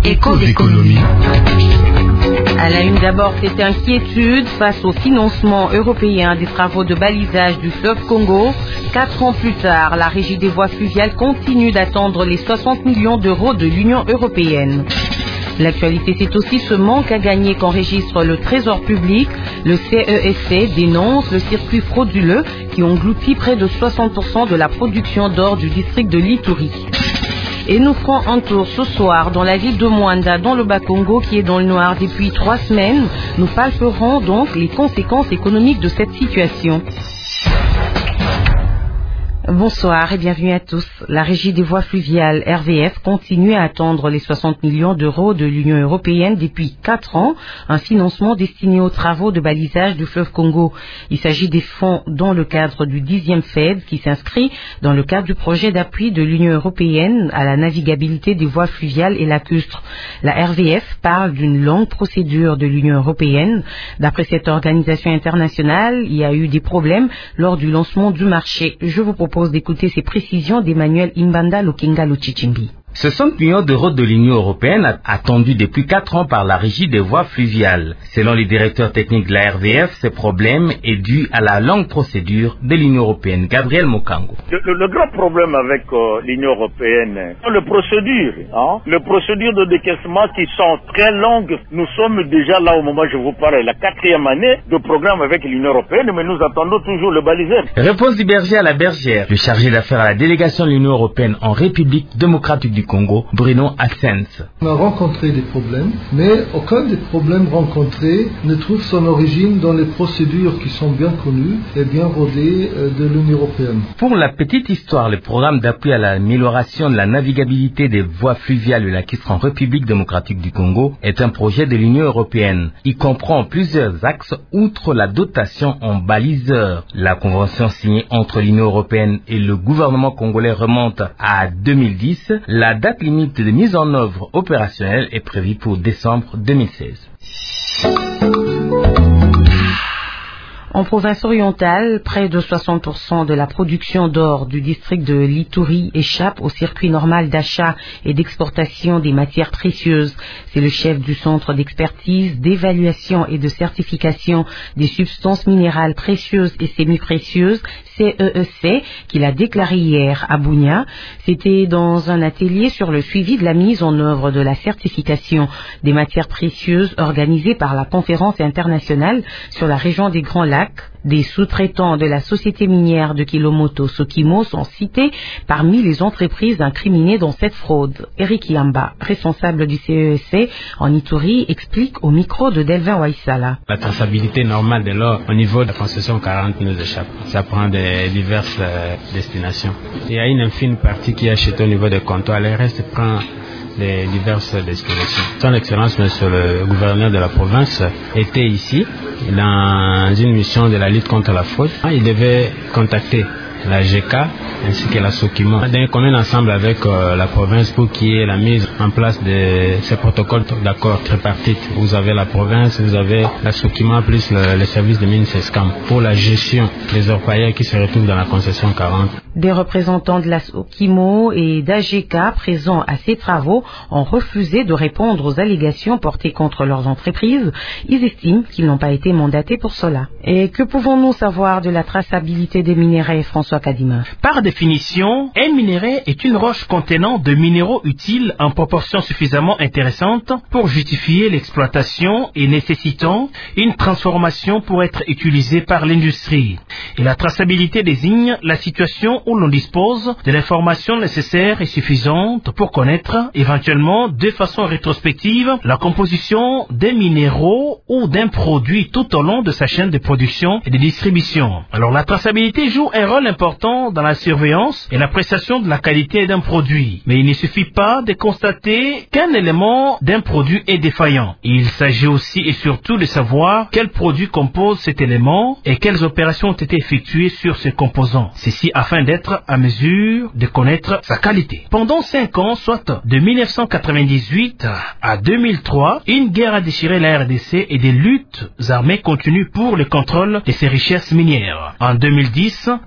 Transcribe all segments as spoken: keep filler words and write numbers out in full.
Écho d'économie. À la une d'abord, cette inquiétude face au financement européen des travaux de balisage du fleuve Congo. Quatre ans plus tard, la Régie des voies fluviales continue d'attendre les soixante millions d'euros de l'Union européenne. L'actualité, c'est aussi ce manque à gagner qu'enregistre le Trésor public. Le C E S C dénonce le circuit frauduleux qui engloutit près de soixante pour cent de la production d'or du district de l'Ituri. Et nous ferons un tour ce soir dans la ville de Mwanda, dans le Bas-Congo, qui est dans le noir depuis trois semaines. Nous palperons donc les conséquences économiques de cette situation. Bonsoir et bienvenue à tous. La Régie des voies fluviales R V F continue à attendre les soixante millions d'euros de l'Union européenne depuis quatre ans, un financement destiné aux travaux de balisage du fleuve Congo. Il s'agit des fonds dans le cadre du dixième F E D qui s'inscrit dans le cadre du projet d'appui de l'Union européenne à la navigabilité des voies fluviales et lacustres. La R V F parle d'une longue procédure de l'Union européenne. D'après cette organisation internationale, il y a eu des problèmes lors du lancement du marché. Je vous propose d'écouter ces précisions d'Emmanuel Imbanda Lokinga Luchichimbi. soixante millions d'euros de l'Union européenne attendus depuis quatre ans par la Régie des voies fluviales. Selon les directeurs techniques de la R V F, ce problème est dû à la longue procédure de l'Union européenne. Gabriel Mokango. Le, le, le grand problème avec euh, l'Union européenne, les procédures, hein, les procédures de décaissement qui sont très longues. Nous sommes déjà là au moment où je vous parle, la quatrième année de programme avec l'Union européenne, mais nous attendons toujours le baliseur. Réponse du berger à la bergère. Le chargé d'affaires à la délégation de l'Union européenne en République démocratique du Congo, Bruno Assens. On a rencontré des problèmes, mais aucun des problèmes rencontrés ne trouve son origine dans les procédures qui sont bien connues et bien rodées de l'Union européenne. Pour la petite histoire, le programme d'appui à l'amélioration de la navigabilité des voies fluviales et lacustres en République démocratique du Congo est un projet de l'Union européenne. Il comprend plusieurs axes outre la dotation en baliseurs. La convention signée entre l'Union européenne et le gouvernement congolais remonte à deux mille dix. La date limite de mise en œuvre opérationnelle est prévue pour décembre deux mille seize. En province orientale, près de soixante pour cent de la production d'or du district de l'Ituri échappe au circuit normal d'achat et d'exportation des matières précieuses. C'est le chef du centre d'expertise, d'évaluation et de certification des substances minérales précieuses et semi-précieuses, C E E C, qui l'a déclaré hier à Bunia. C'était dans un atelier sur le suivi de la mise en œuvre de la certification des matières précieuses organisée par la conférence internationale sur la région des Grands Lacs. Des sous-traitants de la société minière de Kilomoto Sokimo sont cités parmi les entreprises incriminées dans cette fraude. Eric Yamba, responsable du C E E C en Ituri, explique au micro de Delvin Waisala. La traçabilité normale de l'or au niveau de la concession quarante nous échappe. Ça prend de diverses euh, destinations. Il y a une infime partie qui est achetée au niveau des comptoirs, le reste prend les diverses destinations. Son Excellence, Monsieur le gouverneur de la province, était ici dans une mission de la lutte contre la fraude. Il devait contacter la G K ainsi que la Sokimo. Donc on est ensemble avec euh, la province pour qu'il y ait la mise en place de ces protocoles d'accord tripartite. Vous avez la province, vous avez la Sokimo plus le, le service de mine Sescam pour la gestion des orpailleurs qui se retrouvent dans la concession quarante. Des représentants de la Sokimo et d'A G K présents à ces travaux ont refusé de répondre aux allégations portées contre leurs entreprises. Ils estiment qu'ils n'ont pas été mandatés pour cela. Et que pouvons-nous savoir de la traçabilité des minéraux, François Kadima? Par définition, un minerai est une roche contenant de minéraux utiles en proportion suffisamment intéressante pour justifier l'exploitation et nécessitant une transformation pour être utilisée par l'industrie. Et la traçabilité désigne la situation où l'on dispose de l'information nécessaire et suffisante pour connaître, éventuellement de façon rétrospective, la composition des minéraux ou d'un produit tout au long de sa chaîne de production et de distribution. Alors la traçabilité joue un rôle important dans la surveillance et l'appréciation de la qualité d'un produit. Mais il ne suffit pas de constater qu'un élément d'un produit est défaillant. Il s'agit aussi et surtout de savoir quel produit compose cet élément et quelles opérations ont été effectuées sur ces composants. Ceci afin d'être à mesure de connaître sa qualité. Pendant cinq ans, soit de mille neuf cent quatre-vingt-dix-huit à deux mille trois, une guerre a déchiré la R D C et des luttes armées continuent pour le contrôle de ces richesses minières. En deux mille dix, Barack Obama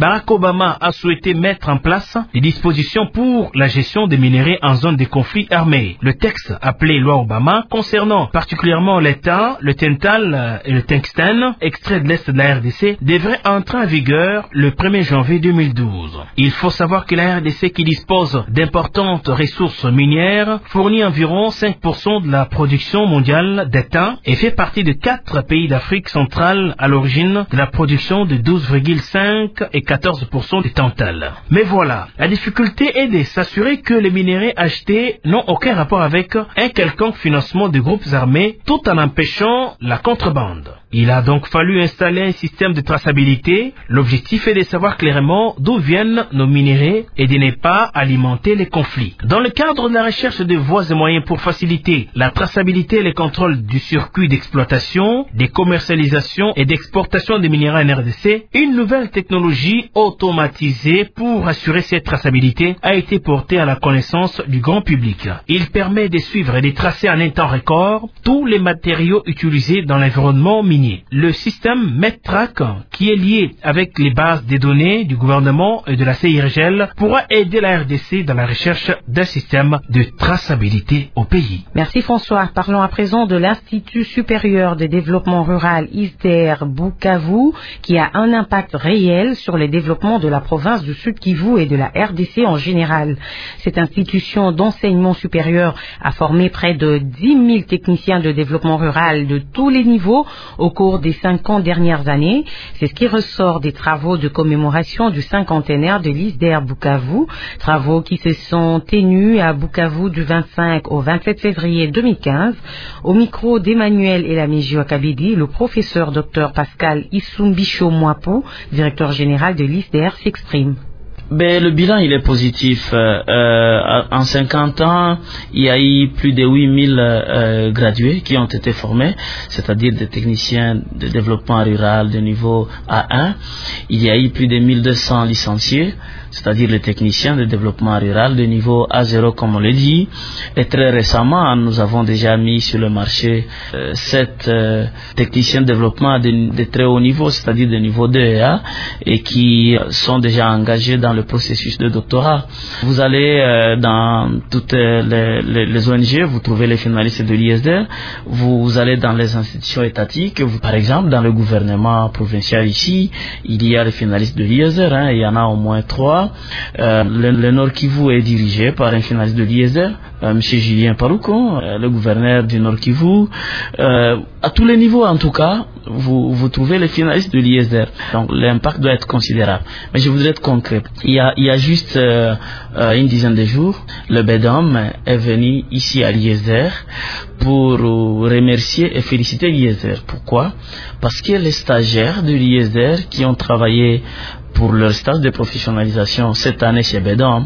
Obama a souhaité mettre en place des dispositions pour la gestion des minerais en zone de conflit armé. Le texte appelé loi Obama concernant particulièrement l'étain, le tantal et le tungstène, extrait de l'Est de la R D C, devrait entrer en vigueur le premier janvier deux mille douze. Il faut savoir que la R D C, qui dispose d'importantes ressources minières, fournit environ cinq pour cent de la production mondiale d'étain et fait partie de quatre pays d'Afrique centrale à l'origine de la production de douze virgule cinq et quatorze pour cent des tantales. Mais voilà, la difficulté est de s'assurer que les minerais achetés n'ont aucun rapport avec un quelconque financement de groupes armés, tout en empêchant la contrebande. Il a donc fallu installer un système de traçabilité. L'objectif est de savoir clairement d'où viennent nos minerais et de ne pas alimenter les conflits. Dans le cadre de la recherche de voies et moyens pour faciliter la traçabilité et le contrôle du circuit d'exploitation, des commercialisations et d'exportation des minerais en R D C, une nouvelle technologie automatisée pour assurer cette traçabilité a été portée à la connaissance du grand public. Il permet de suivre et de tracer en un temps record tous les matériaux utilisés dans l'environnement minier. Le système MEDTRAC, qui est lié avec les bases des données du gouvernement et de la C I R G L, pourra aider la R D C dans la recherche d'un système de traçabilité au pays. Merci François. Parlons à présent de l'Institut supérieur de développement rural I S D E R Bukavu, qui a un impact réel sur le développement de la province du Sud Kivu et de la R D C en général. Cette institution d'enseignement supérieur a formé près de dix mille techniciens de développement rural de tous les niveaux au cours des cinquante dernières années. C'est ce qui ressort des travaux de commémoration du cinquantenaire de l'I S D E R Bukavu, travaux qui se sont tenus à Bukavu du vingt-cinq au vingt-sept février deux mille quinze. Au micro d'Emmanuel Elamejio Akabidi, le professeur docteur Pascal Isumbisho Mwapu, directeur général de l'I S D E R, s'exprime. Ben, le bilan il est positif. Euh, en cinquante ans, il y a eu plus de huit mille euh, gradués qui ont été formés, c'est-à-dire des techniciens de développement rural de niveau A un. Il y a eu plus de mille deux cents licenciés, c'est-à-dire les techniciens de développement rural de niveau A zéro comme on le dit. Et très récemment, nous avons déjà mis sur le marché euh, sept euh, techniciens de développement de, de très haut niveau, c'est-à-dire de niveau deux et A, et qui sont déjà engagés dans le processus de doctorat. Vous allez euh, dans toutes les, les, les O N G, vous trouvez les finalistes de l'I S D E R, vous, vous allez dans les institutions étatiques, vous, par exemple dans le gouvernement provincial ici, il y a les finalistes de l'I S D E R, hein, il y en a au moins trois. Euh, le, le Nord Kivu est dirigé par un finaliste de l'I S D E R, euh, M. Julien Parouko, euh, le gouverneur du Nord Kivu. Euh, à tous les niveaux en tout cas, vous, vous trouvez les finalistes de l'I S D E R. Donc l'impact doit être considérable. Mais je voudrais être concret. Il y a, il y a juste euh, euh, une dizaine de jours, le B E D O M est venu ici à l'I S D E R pour remercier et féliciter l'I S D E R. Pourquoi? Parce que les stagiaires de l'I S D E R qui ont travaillé pour leur stage de professionnalisation cette année chez B E D O M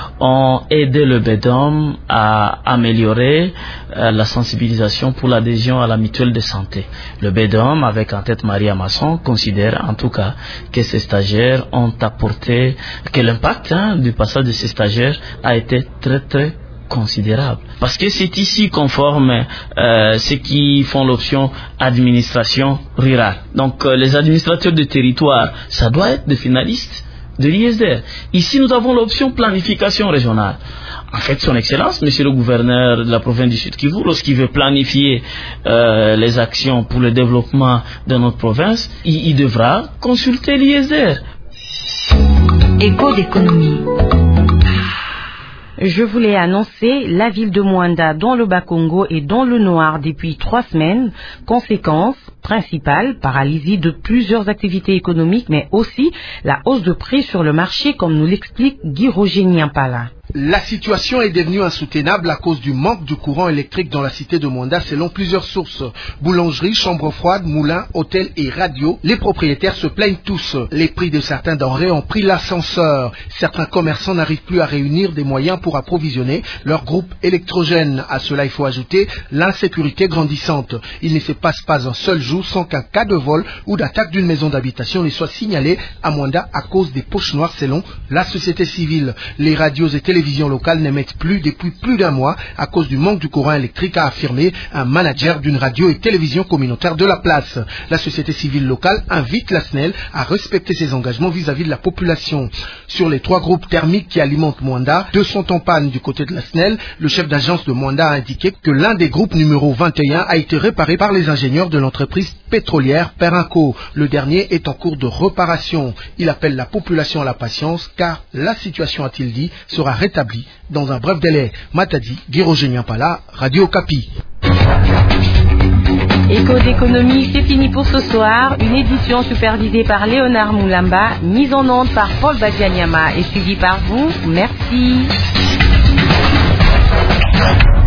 ont aidé le B E D O M à améliorer euh, la sensibilisation pour l'adhésion à la mutuelle de santé. Le B E D O M, avec en tête Maria Masson, considère en tout cas que ces stagiaires ont apporté, que l'impact hein, du passage de ces stagiaires a été très très considérable. Parce que c'est ici qu'on forme euh, ceux qui font l'option administration rurale. Donc euh, les administrateurs de territoire, ça doit être des finalistes de l'I S D E R. Ici, nous avons l'option planification régionale. En fait, son excellence, monsieur le gouverneur de la province du Sud Kivu, lorsqu'il veut planifier euh, les actions pour le développement de notre province, il, il devra consulter l'I S D E R. Écho d'économie. Je voulais annoncer la ville de Mwanda dans le Bas-Congo et dans le noir depuis trois semaines. Conséquence principale, paralysie de plusieurs activités économiques, mais aussi la hausse de prix sur le marché, comme nous l'explique Guy Roger Niampala. La situation est devenue insoutenable à cause du manque de courant électrique dans la cité de Mwanda selon plusieurs sources. Boulangerie, chambre froide, moulin, hôtel et radio. Les propriétaires se plaignent tous. Les prix de certains denrées ont pris l'ascenseur. Certains commerçants n'arrivent plus à réunir des moyens pour approvisionner leur groupe électrogène. À cela, il faut ajouter l'insécurité grandissante. Il ne se passe pas un seul jour sans qu'un cas de vol ou d'attaque d'une maison d'habitation ne soit signalé à Mwanda à cause des poches noires selon la société civile. Les radios et télé télévisions locales n'émettent plus depuis plus d'un mois à cause du manque du courant électrique, a affirmé un manager d'une radio et télévision communautaire de la place. La société civile locale invite la S N E L à respecter ses engagements vis-à-vis de la population. Sur les trois groupes thermiques qui alimentent Mwanda, deux sont en panne du côté de la S N E L. Le chef d'agence de Mwanda a indiqué que l'un des groupes numéro vingt et un a été réparé par les ingénieurs de l'entreprise pétrolière Perenco. Le dernier est en cours de réparation. Il appelle la population à la patience car la situation, a-t-il dit, sera rétablie dans un bref délai. Matadi, Guirogé Nyampala, Radio Okapi. Écho d'économie, c'est fini pour ce soir. Une édition supervisée par Léonard Moulamba, mise en onde par Paul Badianyama et suivie par vous. Merci.